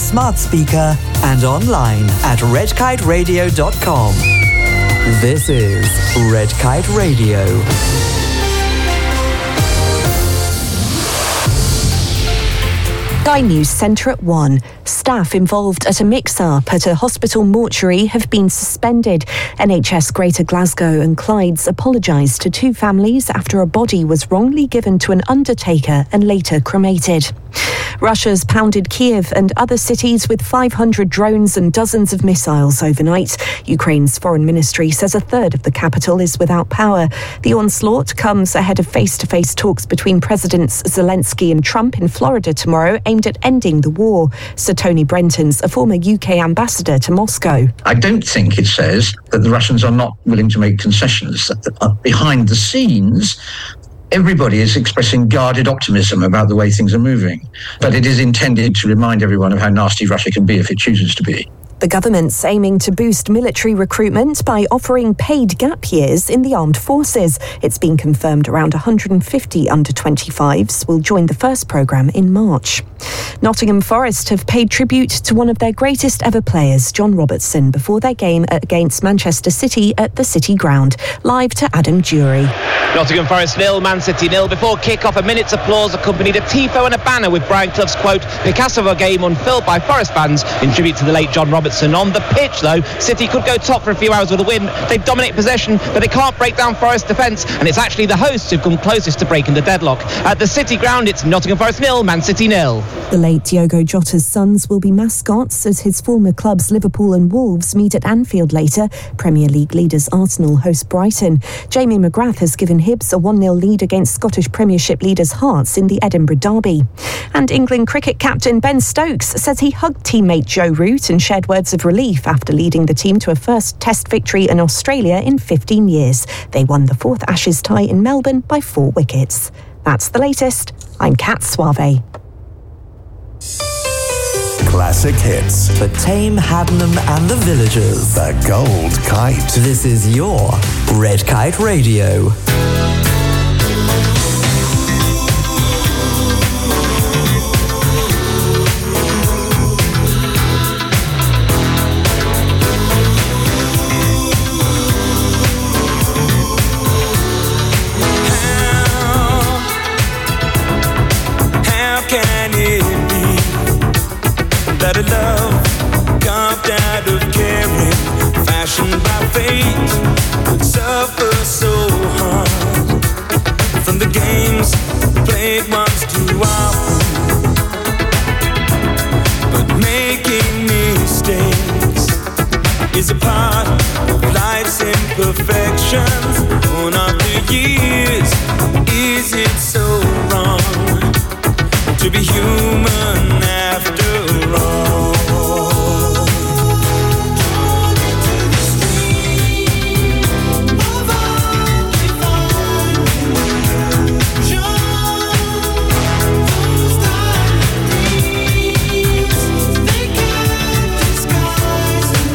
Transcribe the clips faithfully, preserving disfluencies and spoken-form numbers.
smart speaker and online at red kite radio dot com. This is Red Kite Radio. Sky News Centre at one. Staff involved at a mix-up at a hospital mortuary have been suspended. N H S Greater Glasgow and Clyde's apologised to two families after a body was wrongly given to an undertaker and later cremated. Russia's pounded Kiev and other cities with five hundred drones and dozens of missiles overnight. Ukraine's foreign ministry says a third of the capital is without power. The onslaught comes ahead of face-to-face talks between Presidents Zelensky and Trump in Florida tomorrow, aimed at ending the war. Sir Tony Brenton's a former U K ambassador to Moscow. I don't think it says that the Russians are not willing to make concessions. Behind the scenes, everybody is expressing guarded optimism about the way things are moving. But it is intended to remind everyone of how nasty Russia can be if it chooses to be. The government's aiming to boost military recruitment by offering paid gap years in the armed forces. It's been confirmed around one hundred fifty under twenty-fives will join the first programme in March. Nottingham Forest have paid tribute to one of their greatest ever players, John Robertson, before their game against Manchester City at the City Ground. Live to Adam Dury. Nottingham Forest nil, Man City nil. Before kick-off, a minute's applause accompanied a tifo and a banner with Brian Clough's quote, "Picasso of a game unfilled by Forest fans," in tribute to the late John Robertson. On the pitch, though, City could go top for a few hours with a win. They dominate possession, but they can't break down Forest defence, and it's actually the hosts who've come closest to breaking the deadlock. At the City Ground, it's Nottingham Forest nil, Man City nil. The late Diogo Jota's sons will be mascots as his former clubs Liverpool and Wolves meet at Anfield later. Premier League leaders Arsenal host Brighton. Jamie McGrath has given Hibs a one nil lead against Scottish Premiership leaders Hearts in the Edinburgh Derby. And England cricket captain Ben Stokes says he hugged teammate Joe Root and shared words of relief after leading the team to a first Test victory in Australia in fifteen years. They won the fourth Ashes tie in Melbourne by four wickets. That's the latest. I'm Kat Suave. Classic hits. For Tame, Haddenham and the Villagers. The Gold Kite. This is your Red Kite Radio. That a love carved out of caring, fashioned by fate, would suffer so hard from the games played once too often. But making mistakes is a part of life's imperfections. Born after years, is it so wrong to be human after all?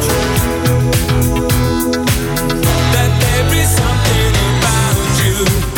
That there is something about you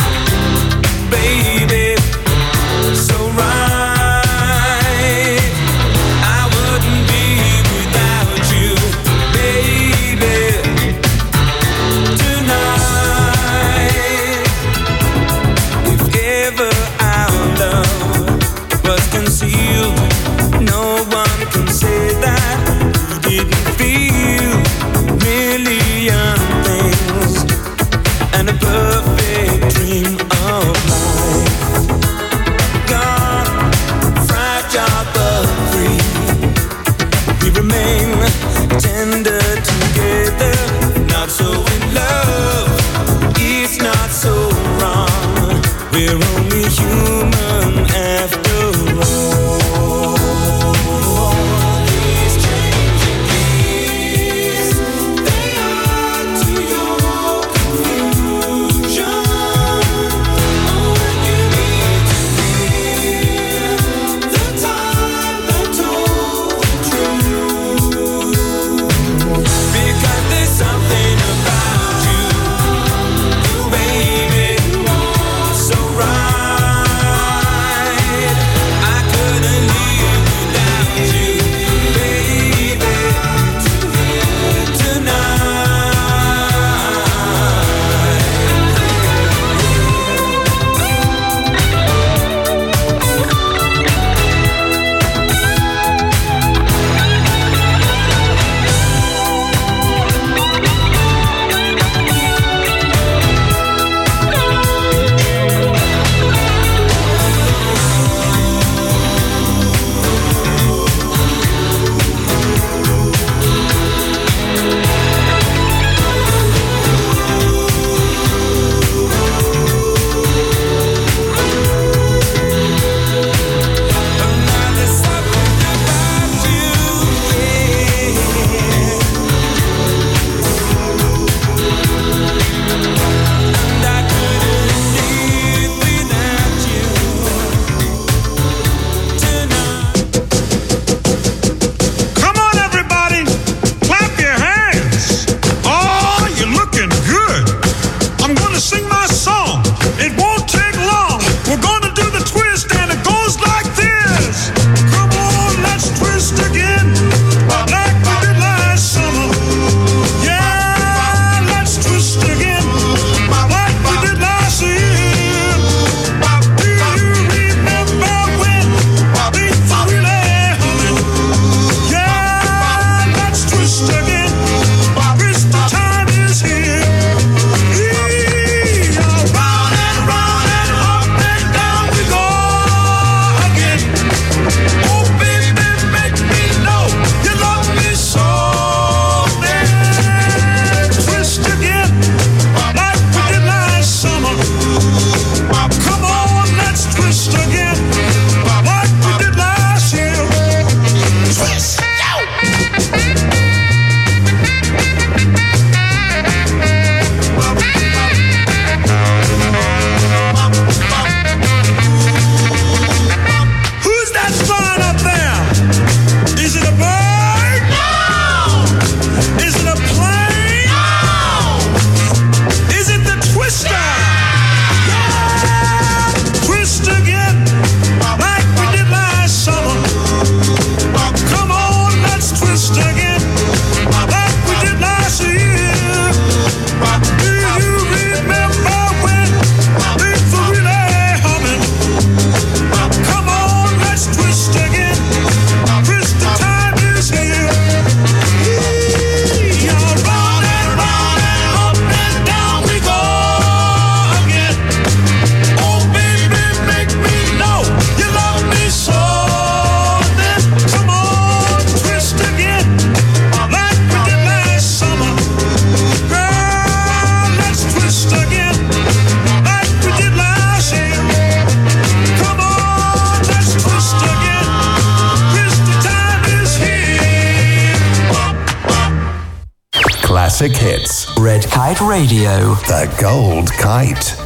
classic hits. Red Kite Radio. The Gold Kite.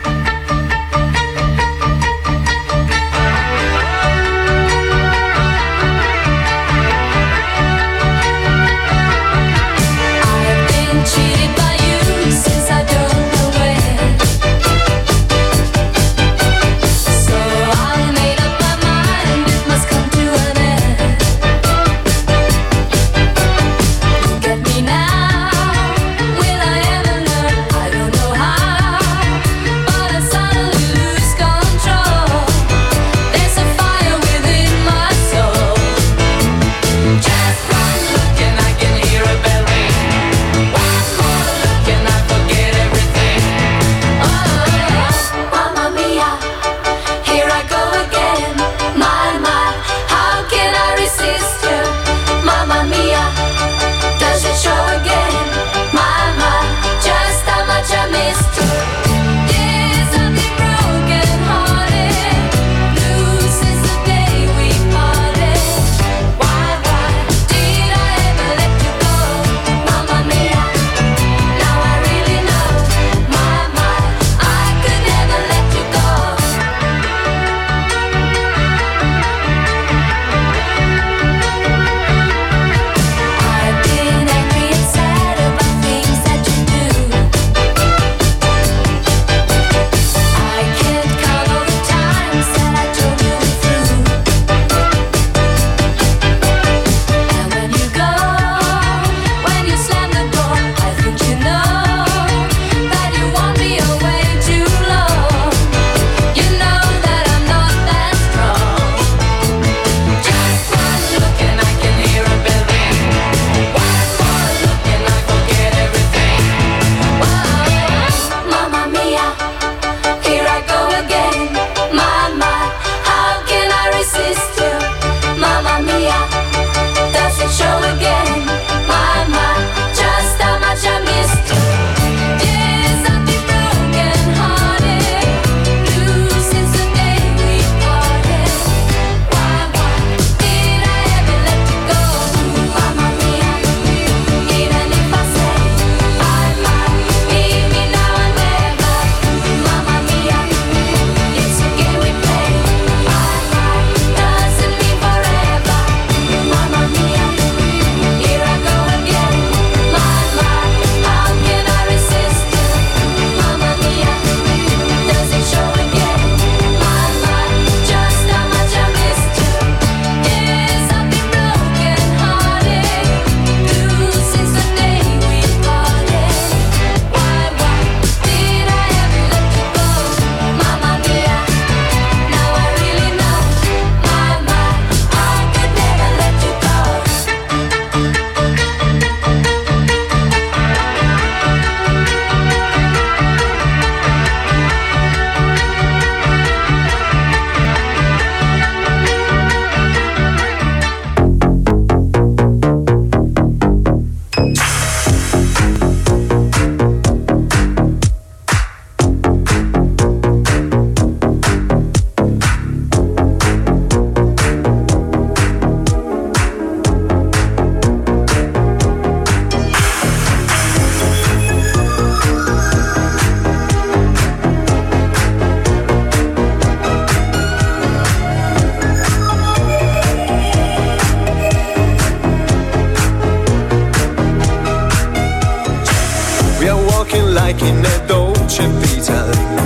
like in a Dolce Vita.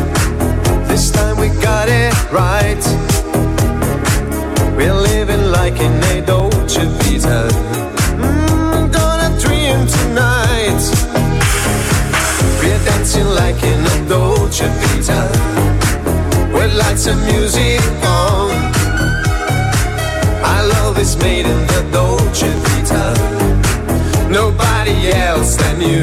This time we got it right. We're living like in a Dolce Vita. Mm, gonna dream tonight. We're dancing like in a Dolce Vita. With lights and music on. Our love is made in the Dolce Vita. Nobody else than you.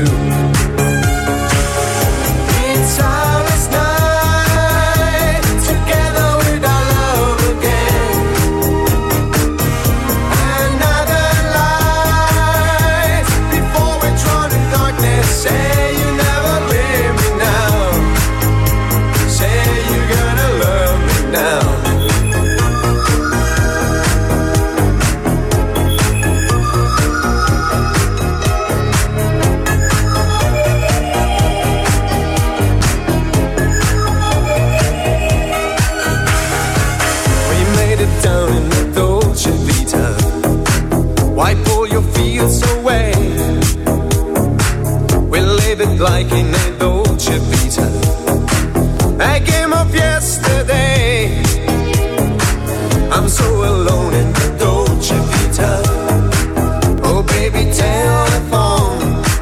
It's ours night, together with our love again. Another light, before we drown in darkness. Say you never leave me now. Say you're gonna love me now. feels away. We live it like in a Dolce Vita, a game of yesterday. I'm so alone in the Dolce Vita. Oh baby, telephone,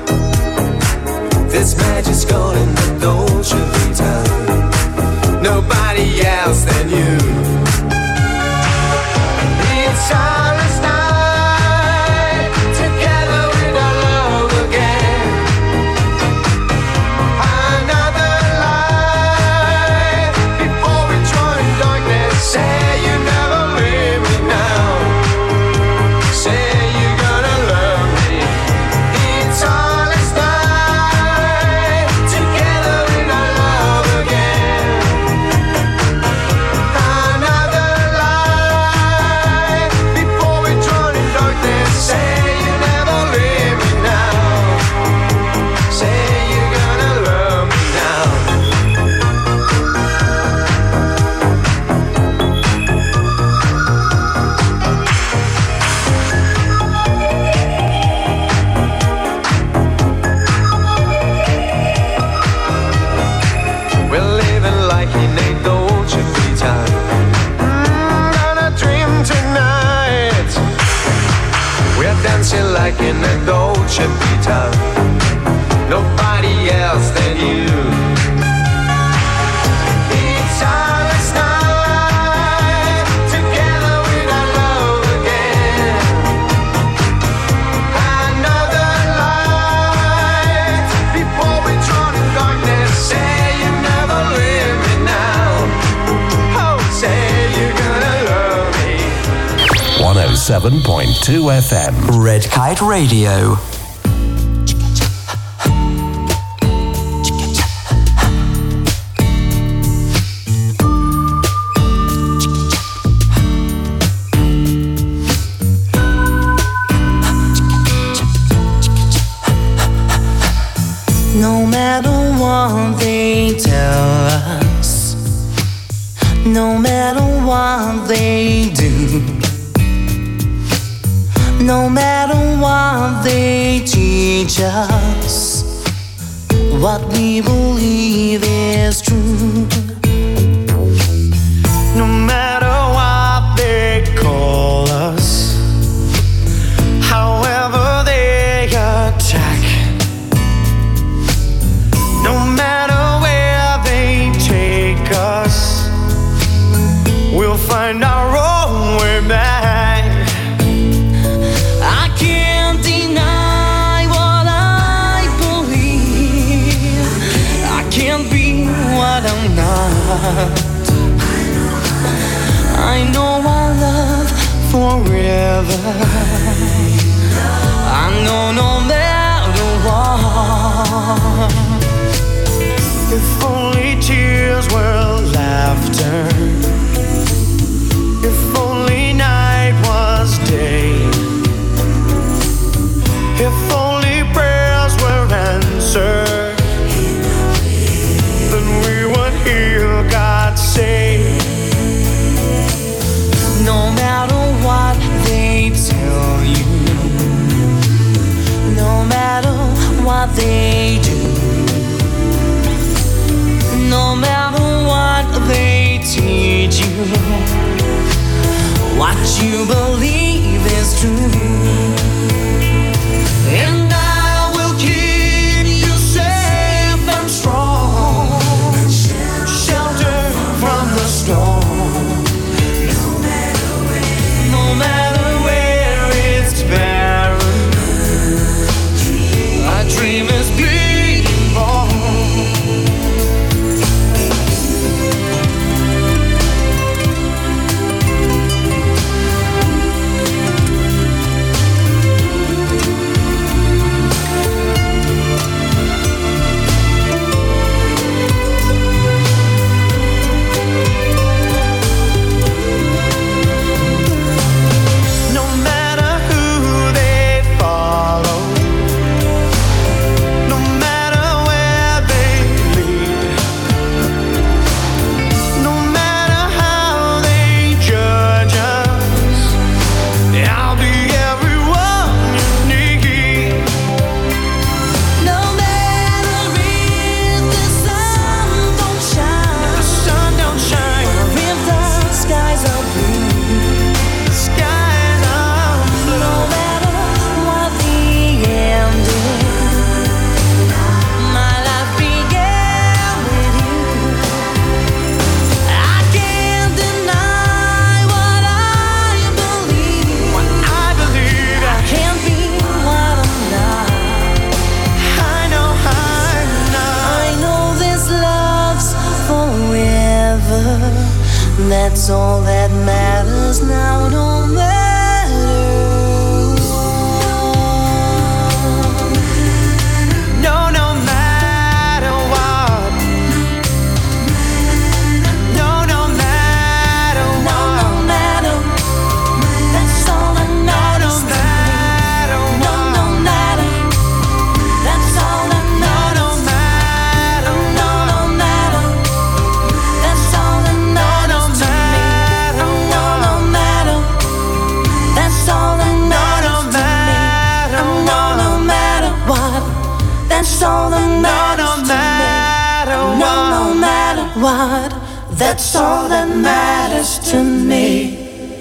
this magic's gone in the Dolce Vita. Nobody else than you. It's silence night, together with our love again. Another life before we join darkness. Say you never leave me now. Say you're gonna love me. It's silence night, together with our love again. Another life before we drown in darkness. Say you never leave me now. Say you're gonna love me now. We're living like in a Dolce Vita. Mm, gonna dream tonight. We're dancing like in a Dolce Vita. Nobody else than you. It's silence night, together with our love again. Another light before we drown in darkness. Say you never leave me now. Oh, say you're gonna love me. one oh seven point two F M. Red Kite Radio. No matter what they tell us, no matter what they do, no matter what they teach us, what we believe is true. No matter what they call us, however they attack, no matter where they take us, we'll find our own way back. I can't deny what I believe. I can't be what I'm not. That's all that matters to me.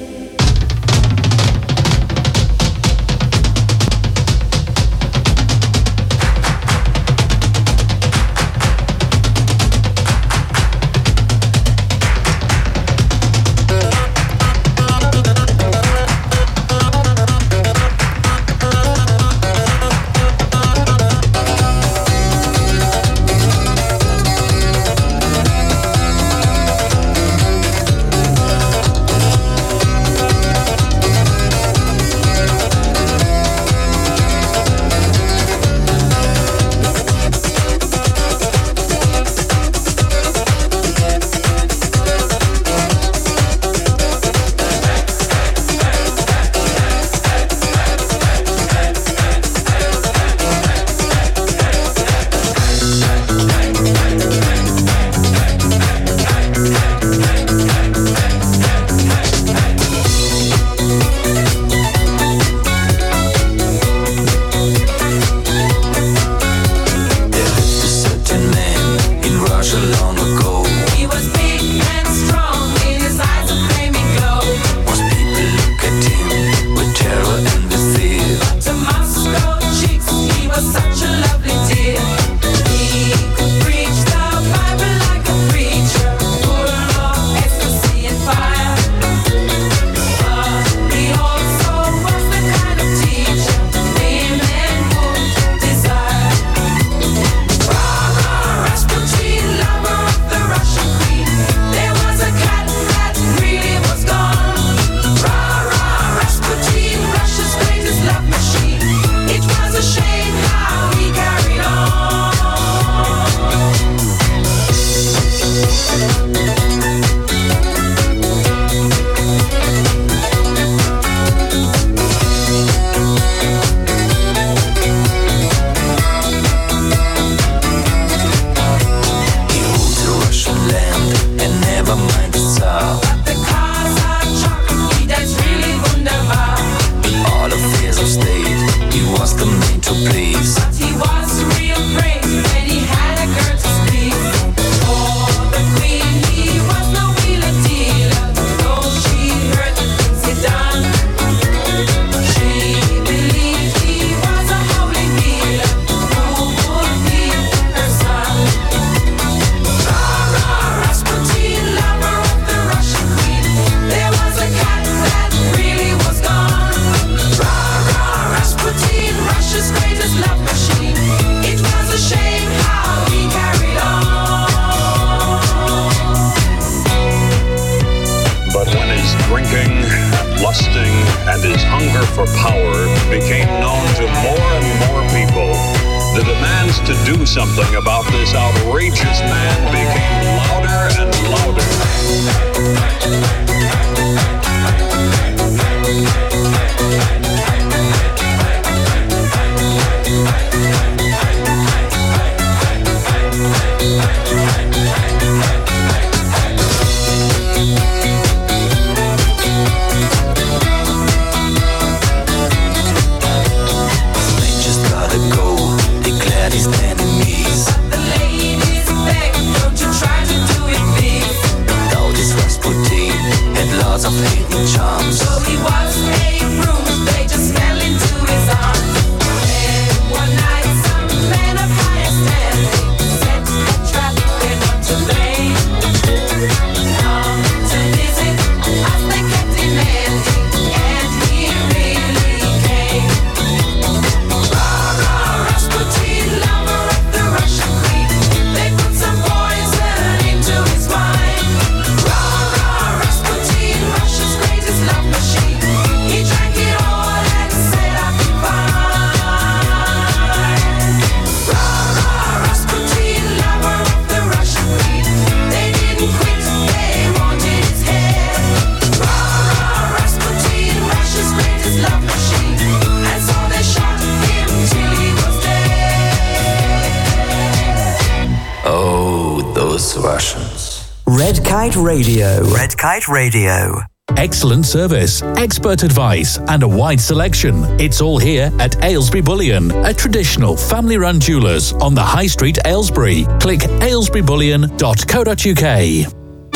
Red Kite Radio. Red Kite Radio. Excellent service, expert advice, and a wide selection. It's all here at Aylesbury Bullion, a traditional family-run jewellers on the High Street, Aylesbury. Click aylesbury bullion dot co dot uk.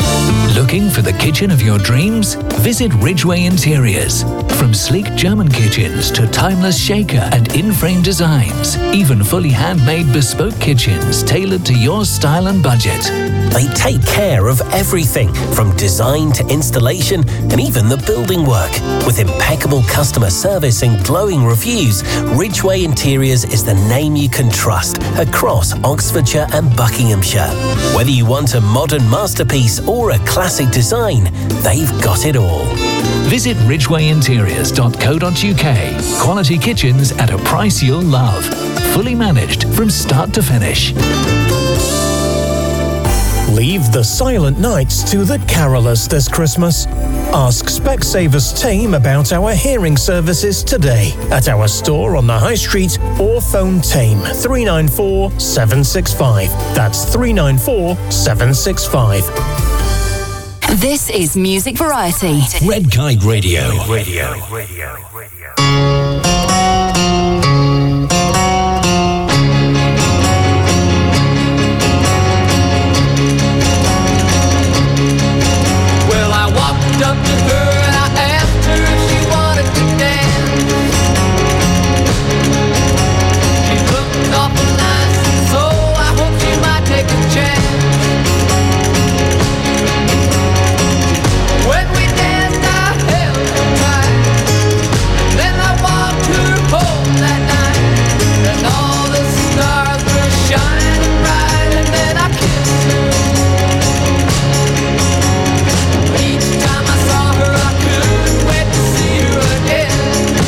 Looking for the kitchen of your dreams? Visit Ridgeway Interiors. From sleek German kitchens to timeless shaker and in-frame designs, even fully handmade bespoke kitchens tailored to your style and budget. They take care of everything from design to installation and even the building work. With impeccable customer service and glowing reviews, Ridgeway Interiors is the name you can trust across Oxfordshire and Buckinghamshire. Whether you want a modern masterpiece or a classic design, they've got it all. Visit ridgeway interiors dot co dot uk. Quality kitchens at a price you'll love. Fully managed from start to finish. Leave the silent nights to the carolers this Christmas. Ask Specsavers team about our hearing services today at our store on the High Street or phone team three nine four seven six five. That's three nine four seven six five. This is Music Variety. Red Kite Radio. Radio. Radio. Well, I walked up to her and I asked her if she wanted to dance. She looked awful nice, so I hope she might take a chance. When we danced, I held her tight. Then I walked her home that night, and all the stars were shining bright. And then I kissed her. Each time I saw her, I couldn't wait to see her again.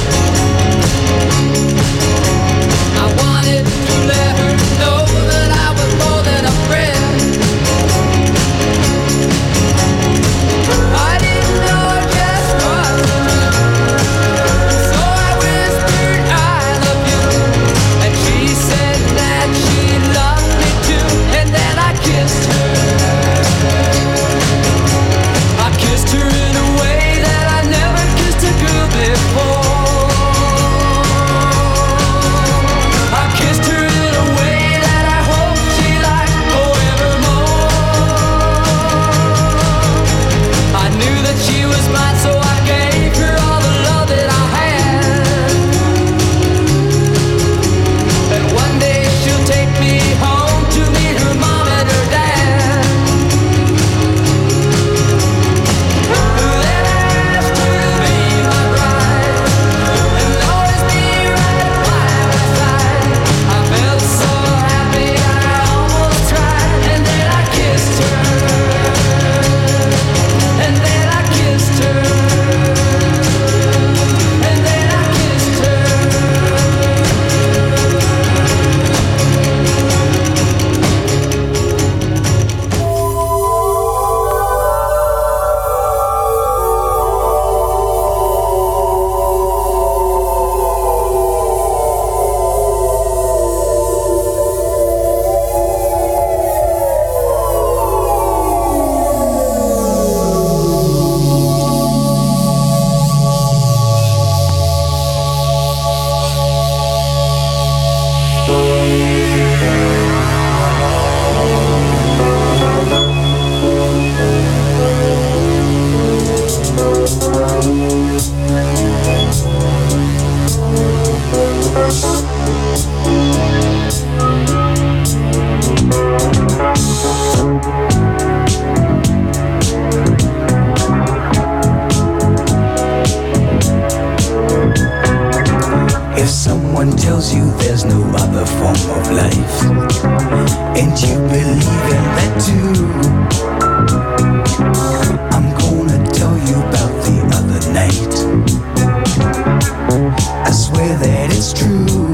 I wanted to let her know that I was more than a friend. I didn't know just what to do, so I whispered I love you, and she said that she loved me too, and then I kissed her. I kissed her in a way that I never kissed a girl before. I kissed her in a way that I hope she liked forevermore. I knew that she was mine, so I gave her all the love that I had. And one day she'll take me home to meet her mom and her dad. Then I asked her to be my bride and always be right by my side. I felt so happy I almost cried, and then I kissed her. And then I kissed her. And then I kissed her. If someone tells you there's no other form of life, and you believe in that too, I'm gonna tell you about the other night. I swear that it's true.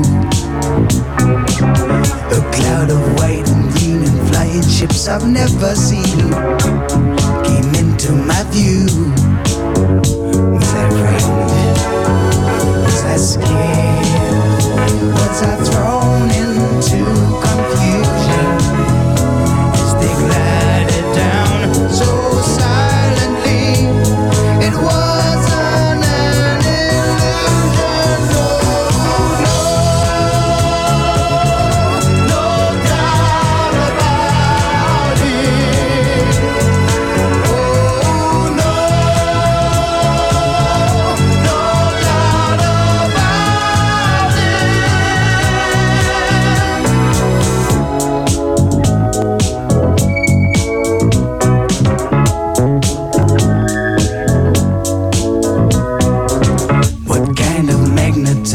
A cloud of white and green and flying ships I've never seen came into my view. Was I frightened? Was I scared? Was I thrown into confusion as they glided down so silently? It wasn't an illusion, no, no, no doubt about it. Oh,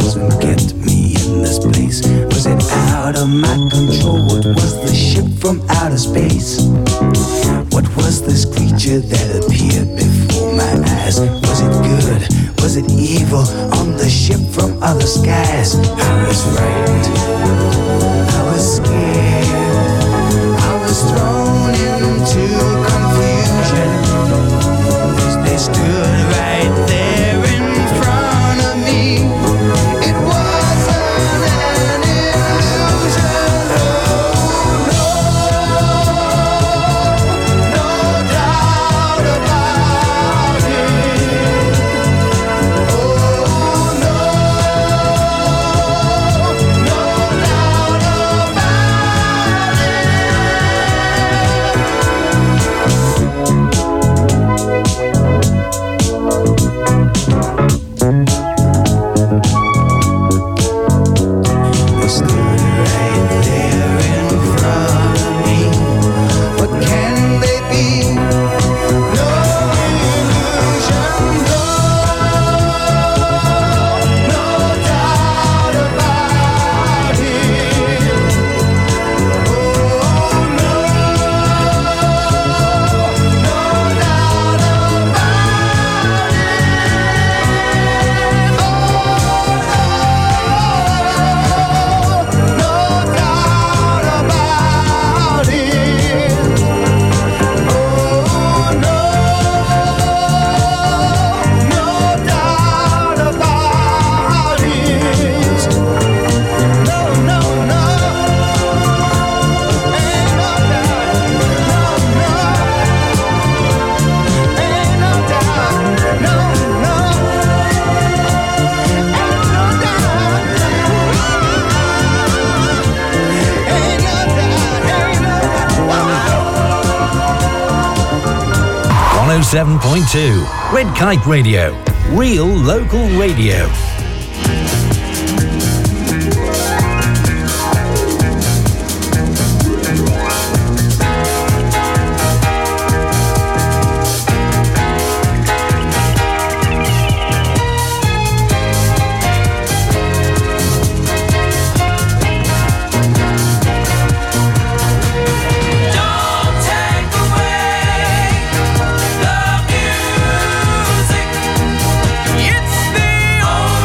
mysticism kept me in this place? Was it out of my control? What was the ship from outer space? What was this creature that appeared before my eyes? Was it good? Was it evil? On the ship from other skies, I was frightened, I was scared, I was thrown into confusion. They stood right there in front of me. It wasn't an illusion. Oh, no, no doubt about it. Oh, no, no doubt about They stood right there in front of me. What can they be? No illusion, no, no doubt about it. Oh, no, no doubt about it. Oh, no, no doubt about it. Oh, no, no doubt about it. No, no, no, ain't no doubt. No, no, ain't no doubt. No, no, ain't no doubt. Ain't no doubt, ain't no doubt. one oh seven point two Red Kite Radio. Real local radio. Don't take away the music. It's the only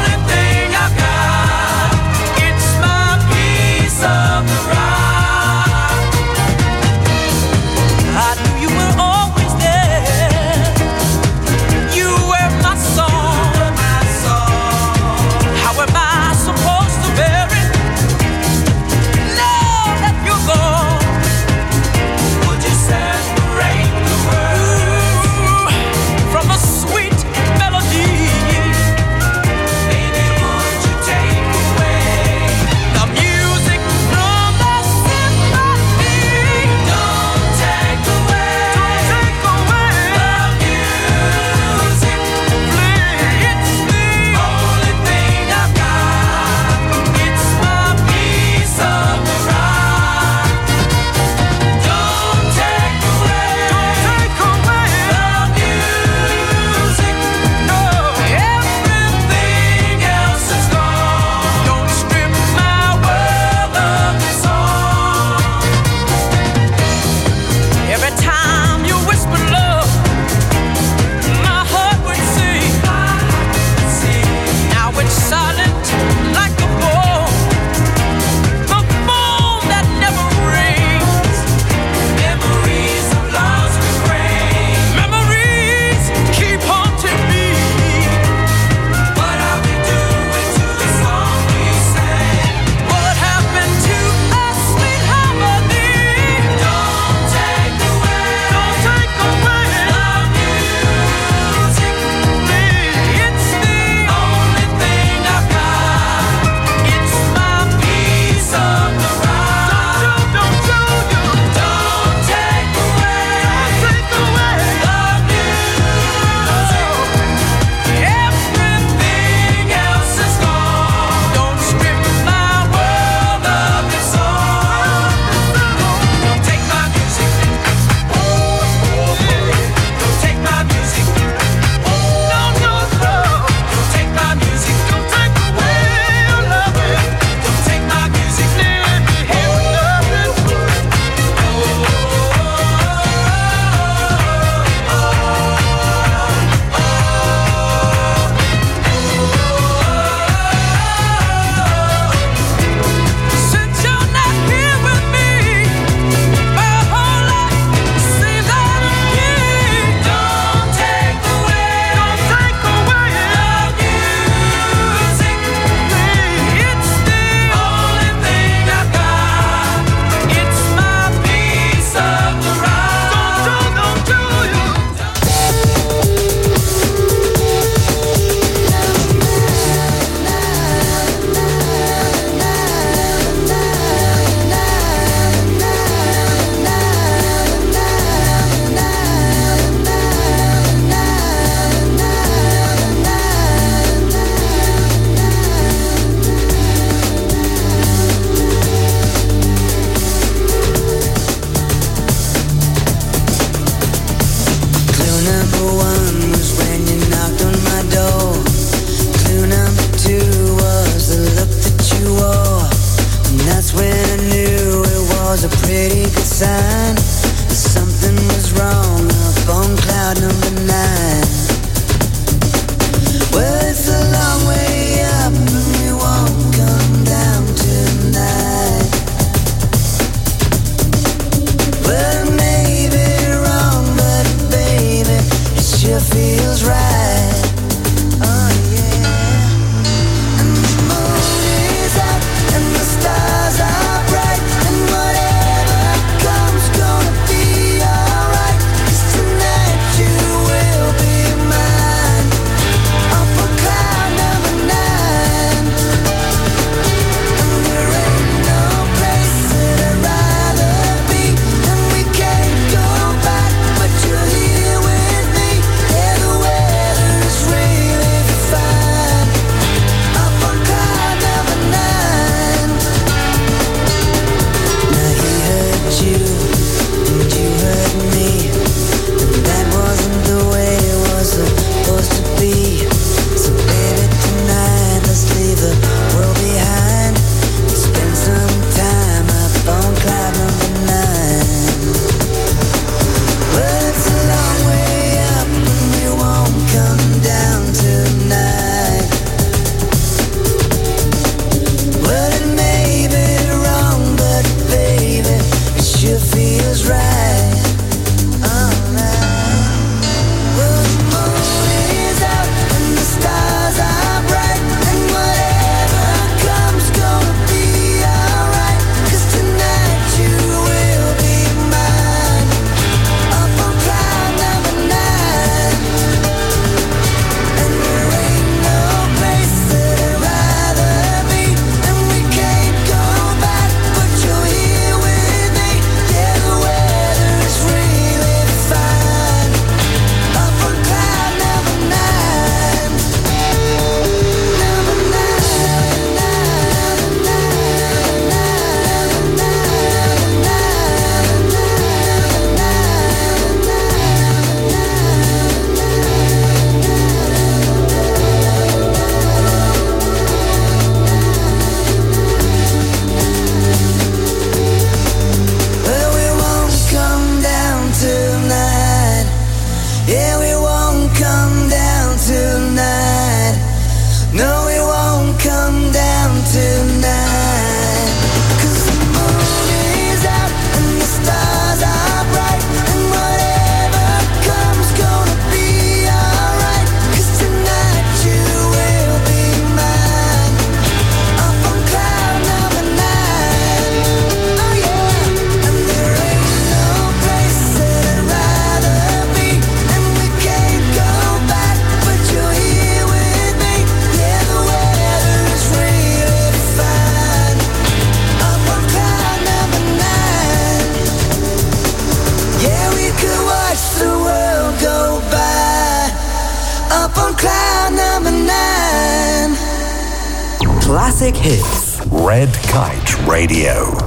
classic hits. Red Kite Radio.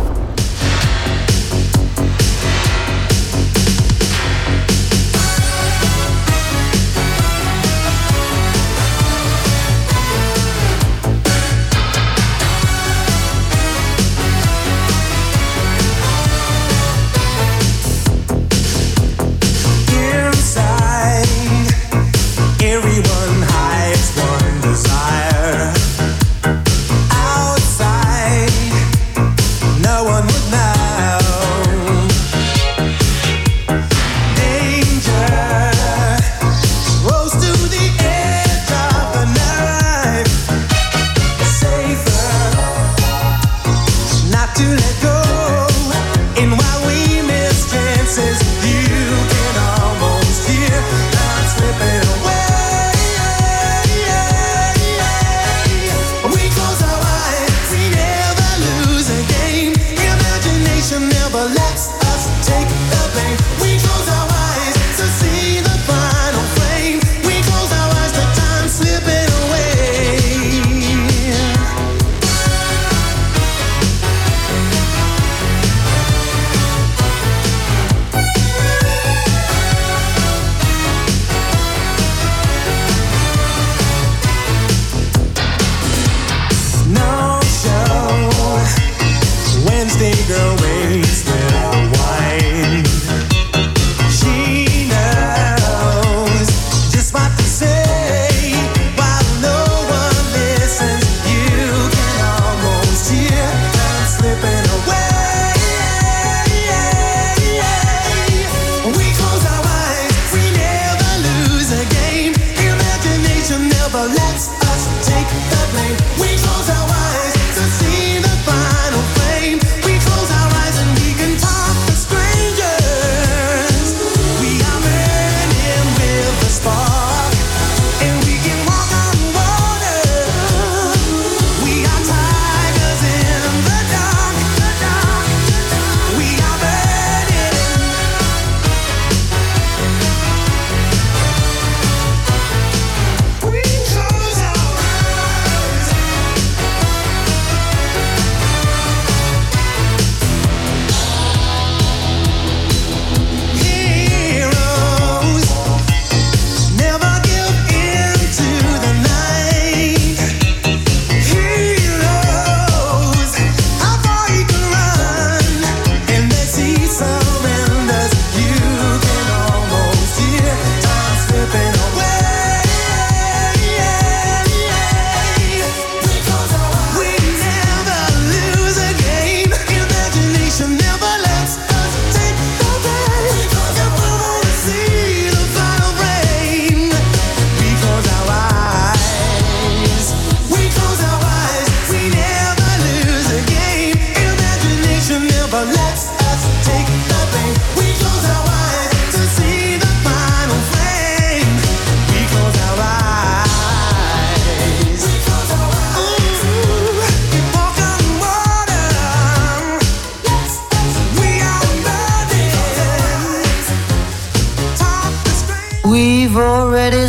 We've already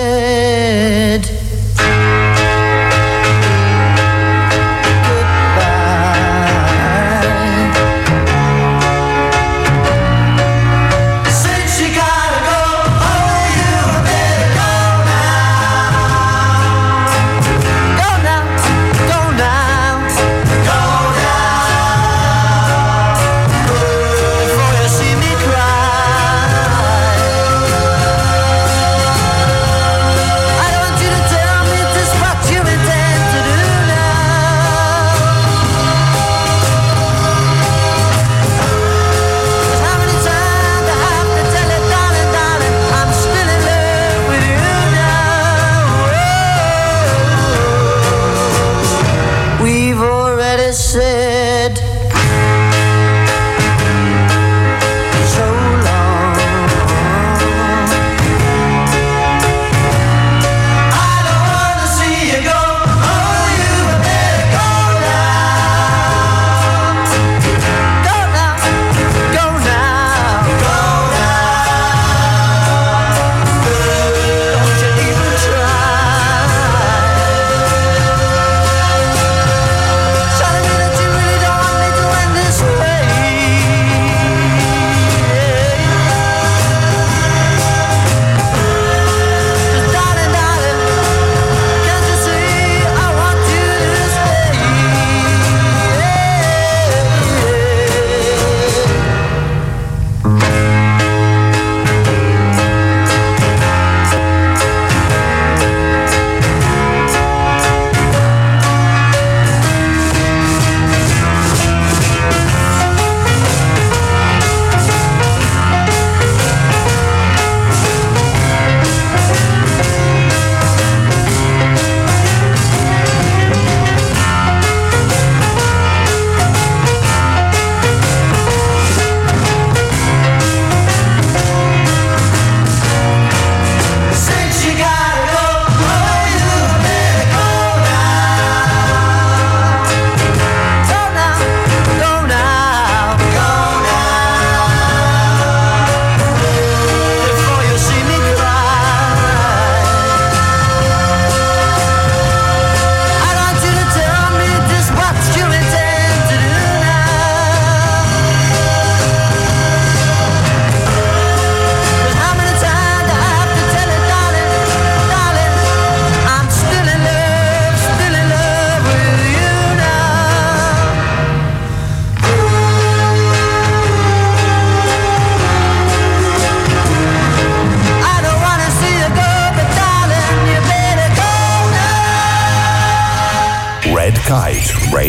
said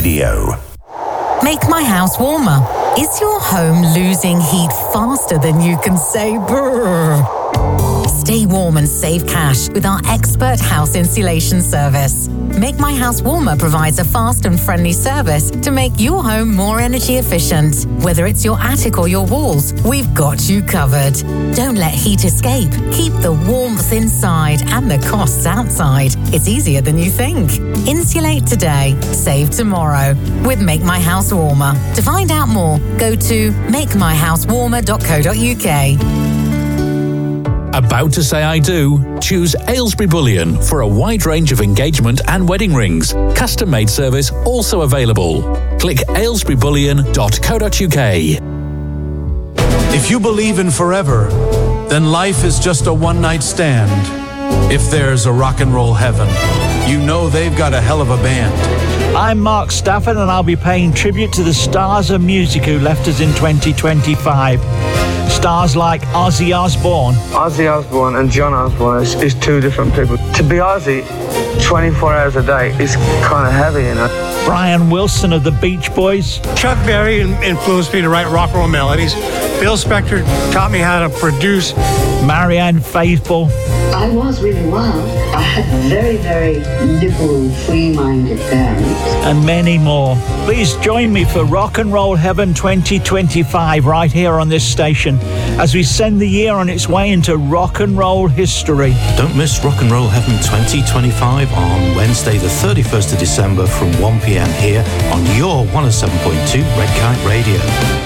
Radio. Make my house warmer. Is your home losing heat faster than you can say brrr? Stay warm and save cash with our expert house insulation service. Make My House Warmer provides a fast and friendly service to make your home more energy efficient. Whether it's your attic or your walls, we've got you covered. Don't let heat escape. Keep the warmth inside and the costs outside. It's easier than you think. Insulate today, save tomorrow with Make My House Warmer. To find out more, go to make my house warmer dot co dot uk. About to say I do? Choose Aylesbury Bullion for a wide range of engagement and wedding rings. Custom made service also available. Click aylesbury bullion dot co dot uk. If you believe in forever, then life is just a one-night stand. If there's a rock and roll heaven, you know they've got a hell of a band. I'm Mark Stafford and I'll be paying tribute to the stars of music who left us in twenty twenty-five. Stars like Ozzy Osbourne. Ozzy Osbourne and John Osbourne is, is two different people. To be Ozzy twenty-four hours a day is kind of heavy, you know. Brian Wilson of the Beach Boys. Chuck Berry influenced me to write rock and roll melodies. Bill Spector taught me how to produce. Marianne Faithfull. I was really wild. I had very, very liberal, free-minded parents. And many more. Please join me for Rock and Roll Heaven twenty twenty-five right here on this station as we send the year on its way into rock and roll history. Don't miss Rock and Roll Heaven twenty twenty-five on Wednesday the thirty-first of December from one p.m. here on your one oh seven point two Red Kite Radio.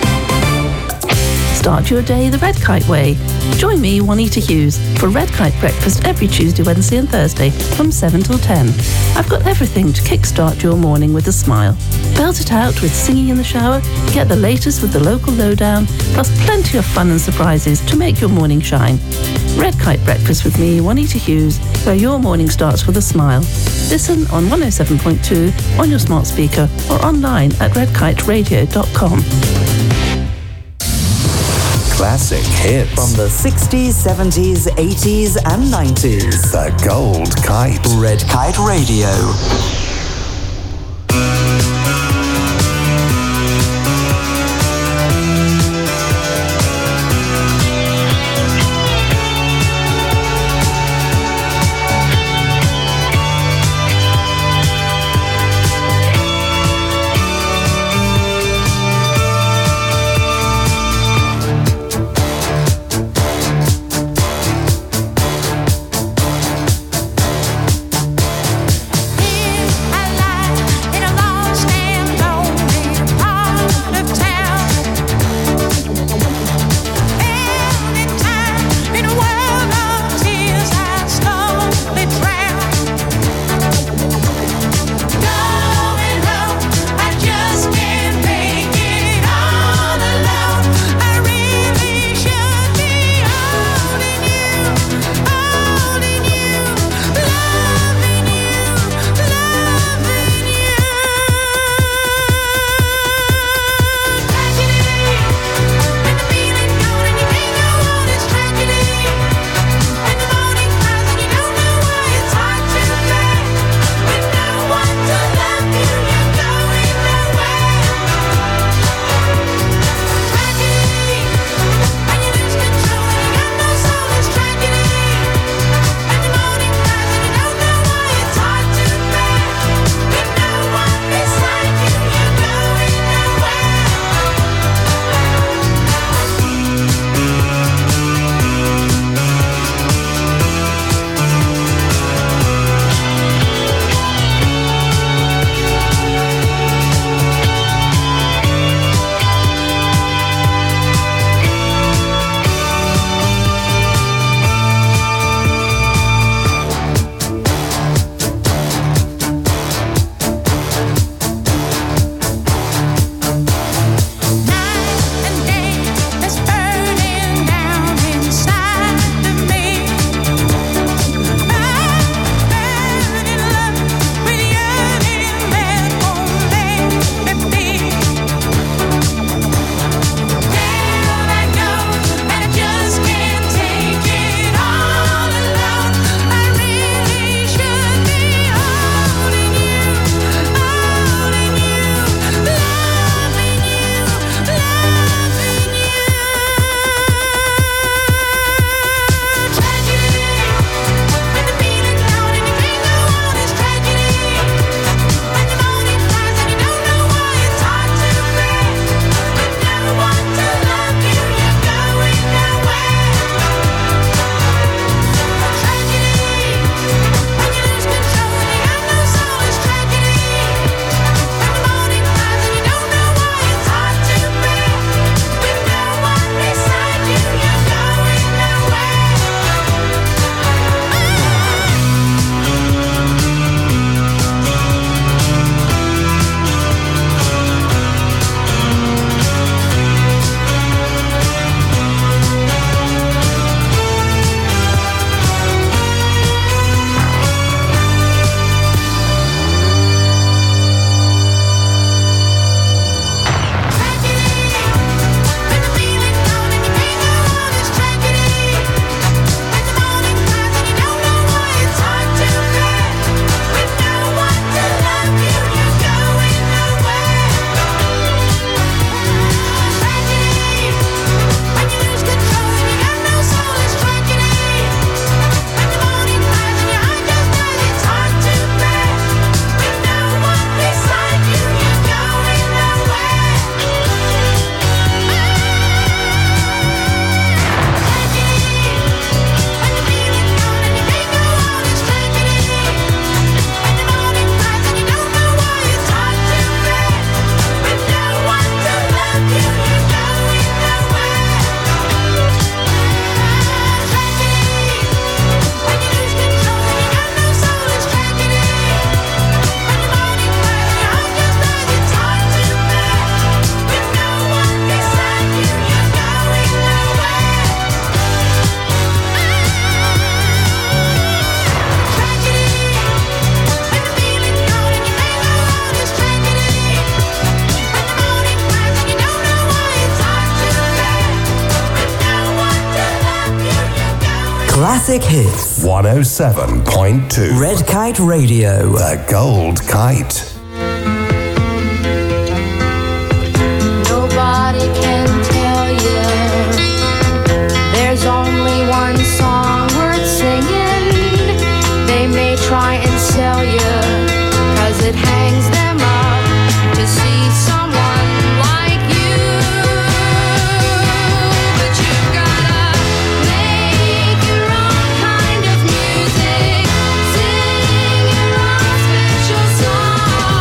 Start your day the Red Kite way. Join me, Juanita Hughes, for Red Kite breakfast every Tuesday, Wednesday and Thursday from seven till ten. I've got everything to kickstart your morning with a smile. Belt it out with singing in the shower, get the latest with the local lowdown, plus plenty of fun and surprises to make your morning shine. Red Kite breakfast with me, Juanita Hughes, where your morning starts with a smile. Listen on one oh seven point two on your smart speaker or online at red kite radio dot com. Classic hits from the sixties, seventies, eighties and nineties. The Gold Kite. Red Kite Radio. Here classic hits. one oh seven point two Red Kite Radio. The Gold Kite. Nobody can tell you there's only one song worth singing. They may try and sell you, cause it hangs them up to see someone like you. But you've gotta make your own kind of music, sing your own special song.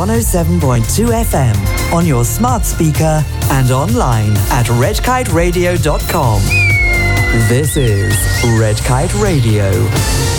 one oh seven point two F M on your smart speaker and online at red kite radio dot com. This is Red Kite Radio.